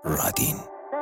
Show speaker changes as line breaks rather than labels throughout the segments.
رادین.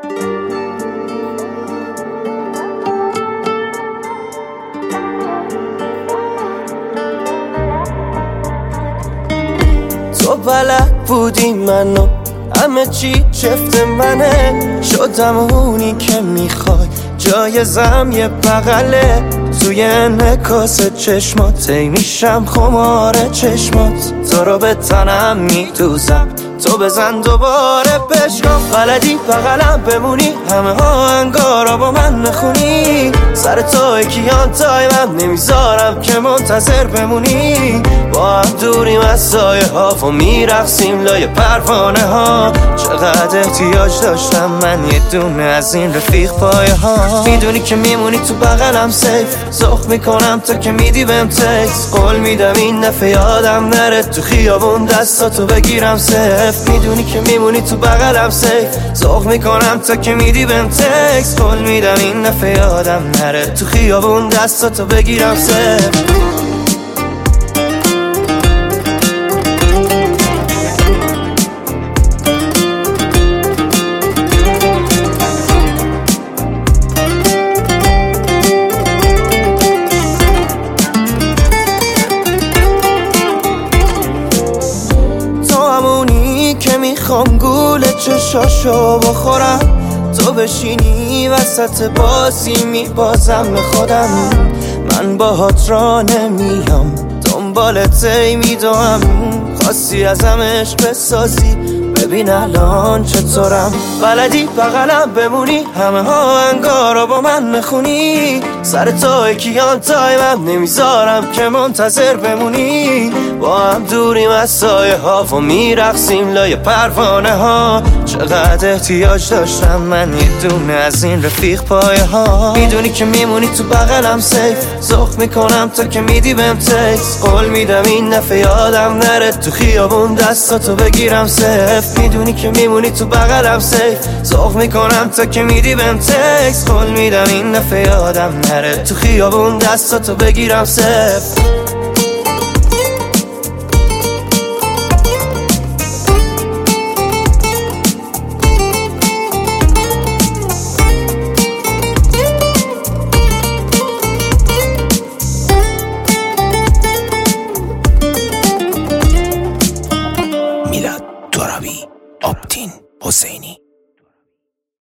تو بلد بودی منو همه چی چفت منه، شدم اونی که میخوای جایزم یه بغله. توی انعکاس چشمات ای میشم خمار چشمات، تو رو به تنم میدوزم، تو بزن دوباره بشکاف. بلدی بغلم بمونی، همه ها انگارا با من نخونی، سر تو کیان تایمم نمیذارم که منتظر بمونی. با هم دوریم از سایه ها و میرقصیم لای پروانه ها. چقدر احتیاج داشتم من یه دونه از این رفیق پایه ها. میدونی که میمونی تو بغلم سیف، سخ میکنم تا که میدی بهم تکس. قول میدم این دفعه یادم نره تو خیابون دستاتو بگیرم سیف. میدونی که میمونی تو بغلم سیف، سخ میکنم تا که میدی بهم تکس. قول میدم این دفعه یادم نره تو خیابون دستاتو بگیرم سیف. که میخوام گول چشاشو بخورم، تو بشینی وسط بازی میبازم به خودم. من باهات را نمیام دنبالت ای میدوام، خواستی ازم عشق بسازی ببین الان چطورم. بلدی بغلم بمونی، همه ها انگارا با من نخونی، سر تو کیان تایمم نمیذارم که منتظر بمونی. با هم دوریم از سایه ها و میرقصیم لای پروانه ها. چقدر احتیاج داشتم من یه دونه از این رفیق پایه ها. میدونی که میمونی تو بغلم سیف، سخ میکنم تا که میدی بهم تکس. قول میدم این دفعه یادم نره تو خیابون دستاتو بگیرم سیف. میدونی که میمونی تو بغلم سیف، سخ میکنم تا که میدی بهم تکس. قول میدم این دفعه یادم نره تو خیابون دستاتو بگیرم سیف.
میلاد ترابی، آپتین حسینی.